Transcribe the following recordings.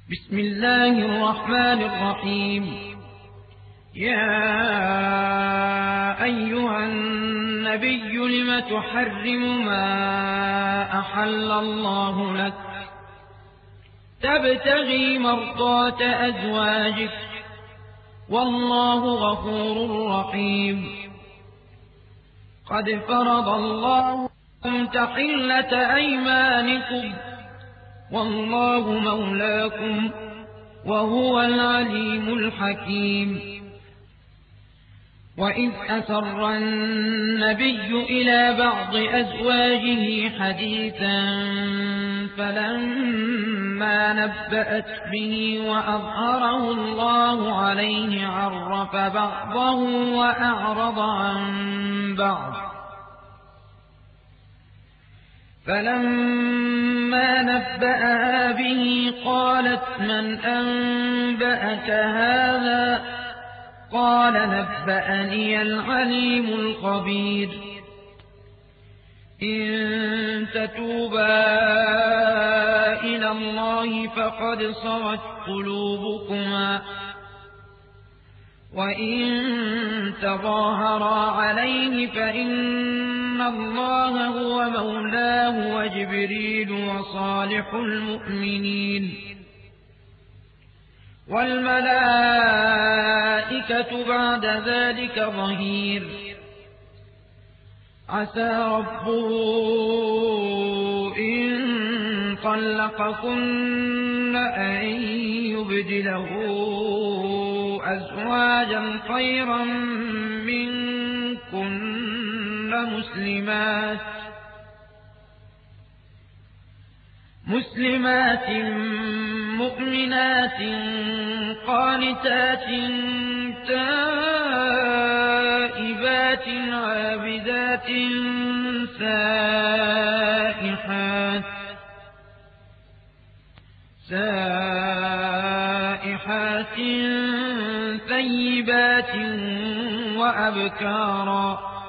بسم الله الرحمن الرحيم. يا أيها النبي لم تحرم ما أحل الله لك تبتغي مرضات أزواجك والله غفور رحيم. قد فرض الله لكم تحلة أيمانكم والله مولاكم وهو العليم الحكيم. وإذ أسر النبي إلى بعض أزواجه حديثا فلما نبأت به وأظهره الله عليه عرف بعضه وأعرض عن بعض. فلما نبأها به قالت من أنبأك هذا؟ قال نبأني العليم الخبير. إن تتوبا إلى الله فقد صغت قلوبكما وإن تظاهرا عليه فإن الله هو مولاه وجبريل وصالح المؤمنين والملائكة بعد ذلك ظهير. عسى ربه إن طلقكن أن يبدله أزواجا خيرا منكن مسلمات مؤمنات قانتات تائبات عابدات سائحات ثيبات وأبكارا.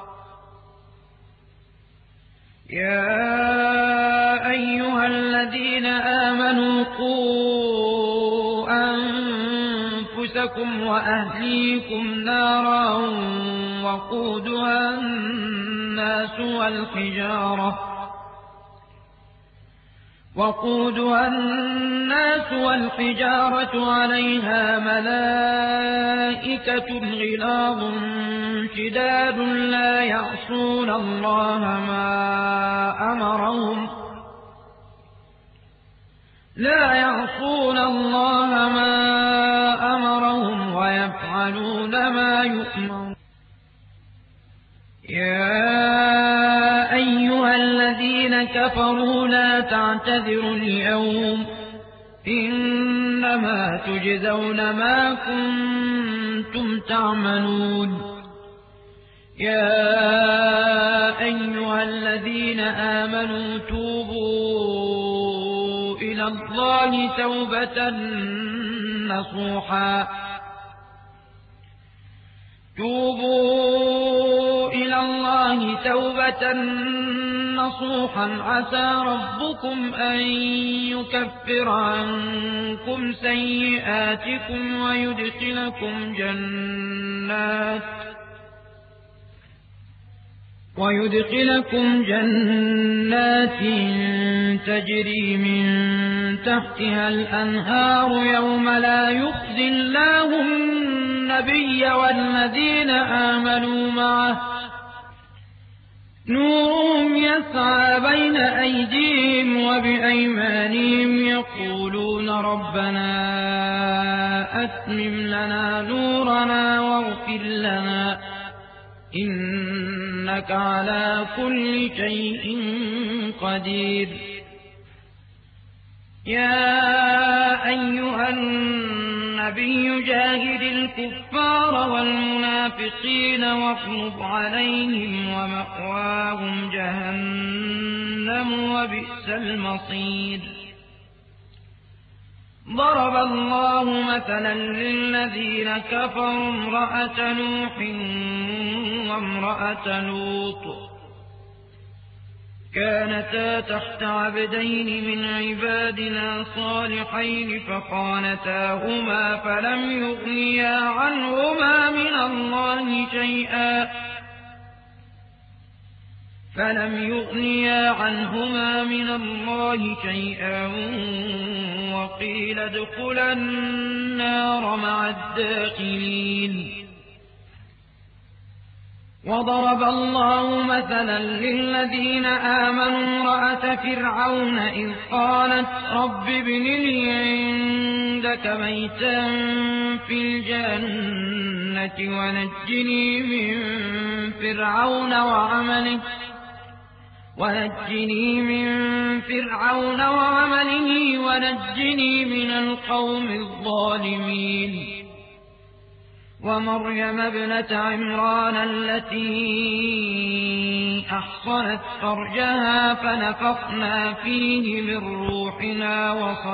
يا أيها الذين آمنوا قوا أنفسكم وأهليكم نارا وقودها الناس والحجارة عليها ملائكة غلاظ شداد لا يعصون الله ما أمرهم ويفعلون ما يؤمرون. يا أيها الذين كفروا لا تعتذروا اليوم إنما تجزون ما كنتم تعملون. يا أيها الذين آمنوا توبوا إلى الله توبة نصوحا عسى ربكم أن يكفر عنكم سيئاتكم ويدخلكم جنات تجري من تحتها الأنهار يوم لا يخزي الله النبي والذين آمنوا معه نورهم يسعى بين أيديهم وبأيمانهم يقولون ربنا أتمم لنا نورنا واغفر لنا إنك على كل شيء قدير. يا أيها النبي جاهد الكفار والمنافقين واغلظ عليهم ومأواهم جهنم وبئس المصير. ضرب الله مثلا للذين كفروا امرأة نوح وامرأة لوط كانتا تحت عبدين من عبادنا صالحين فخانتاهما فلم يغنيا عنهما من الله شيئا وقيل ادخلا النار مع الداخلين. وضرب الله مثلا للذين آمنوا امرأة فرعون إذ قالت رب ابن لي عندك بيتا في الجنة ونجني من فرعون وعمله ونجني من القوم الظالمين. ومريم ابنة عمران التي أحصنت فرجها فنفخنا فيه من روحنا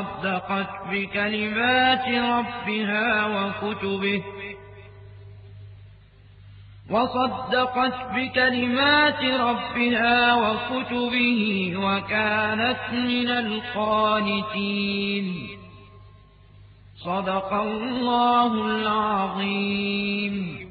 وصدقت بكلمات ربها وكتبه وكانت من القانتين. صدق الله العظيم.